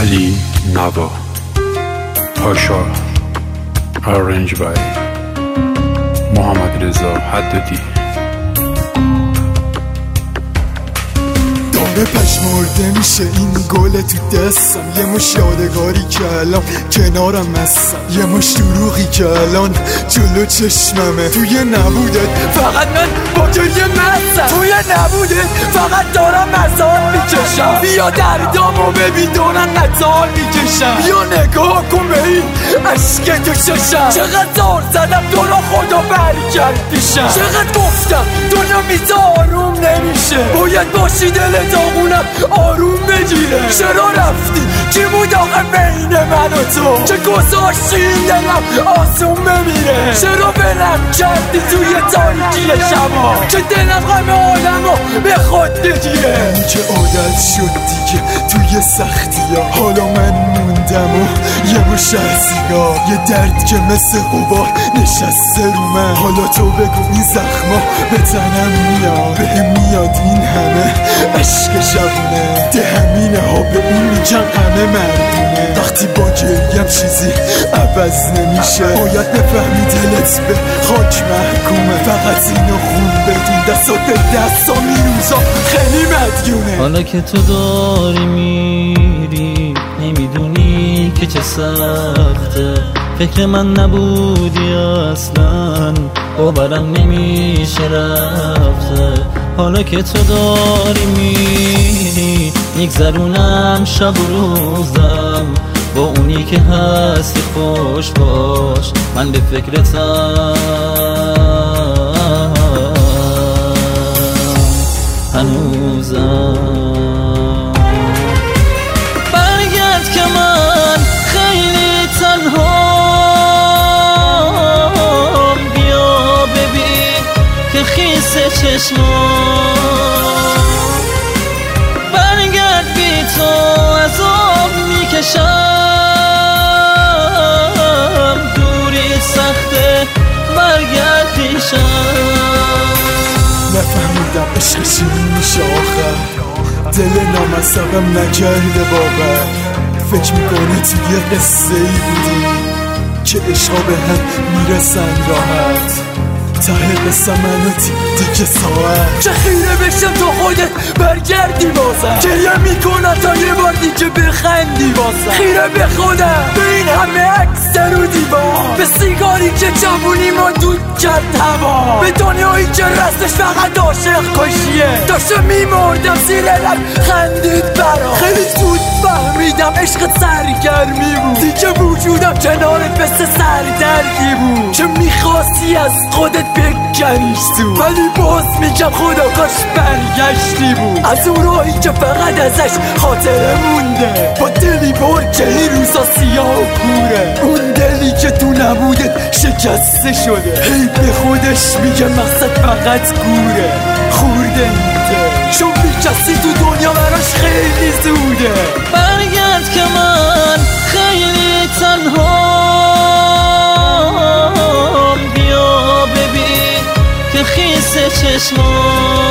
علی نوا پاشا ارنج بای محمد رضا حدادی. داره پشمرده میشه این گل تو دستم، یه مش یادگاری که الان کنارم هستم، یه مش دروغی که الان جلو چشممه. توی نبودت فقط من با گریه مستم، توی نبودت فقط دارم مزار میکشم. بیا دردامو ببین دارم نزار میکشم، بیا نگاه کن به این عشق تو چشم. چقدر زار زدم تو را خدا برگرد پیشم، چقدر گفتم دنیا میذارم نمیشه، باید باشی دل داغونم آروم بگیره. چرا رفتی؟ کی بود آخه بین من و تو که گذاشتی این دلم آسون بمیره؟ چرا بلم کردی توی تاریکی شبا که دلم غم عالمو به خود بگیره؟ این که عادت شد دیگه توی سختی ها، حالا من موندم و یه مشهزیگاه، یه درد که مثل غبار نشسته رو من. حالا تو بگو این زخما به تنم میاد، بهم میاد این همه عشق شبونه، ده همینه ها به این میگن همه مردونه. وقتی با گریم چیزی عوض نمیشه، باید بفهمی دلت به خاک محکومه. فقط اینو خون بدون دستا میروزا خیلی مدیونه. حالا که تو داری میری نمیدونی که چه سخته، فکر من نبودی اصلا باورم نمیشه رفته. حالا که تو داری میری میگذرونم شب و روزم، با اونی که هستی خوش باش من به فکرتم هنوزم. برگرد که من خیلی تنهام، بیا ببین که خیس چشمام. برگرد بی تو عذاب میکشم، دوری سخته برگرد پیشم. نفهمیدم عشق چی میشه آخر، دل نامذهبم نکرده باور. فکر میکنی توی قصه ای بودی که عشقا به هم میرسن راحت، ته قصه منو دیگه ساعت چه خیره بشم تو خودت برگردی بازم، گریه میکنم تا یه بار دیگه بخندی بازم. خیره به خودم به این همه عکس رو دیوار، به سیگاری که جوونی ما دود کرد هوا، به دنیایی که رستش فقط عاشق کشیه. داشته میمردم زیر لب خندید برام، خیلی زود فهمیدم عشق سرگرمی بود، دیگه وجودم کنارت مثل سردردی بود که میخواستی از خودت بگریش تو، ولی باز میگم خدا کاش برگشتی بود. از اون راهی که فقط ازش خاطره مونده، با دلی پر که این روزا سیاه و کوره، اون دلی که تو نبودت شکسته شده. هی به خودش میگه مقصد فقط گوره، خورده میده چون بیکسی تو دنیا براش خیلی زوده. برگرد که من خیلی تنهام، بیا ببین که خیس چشمام.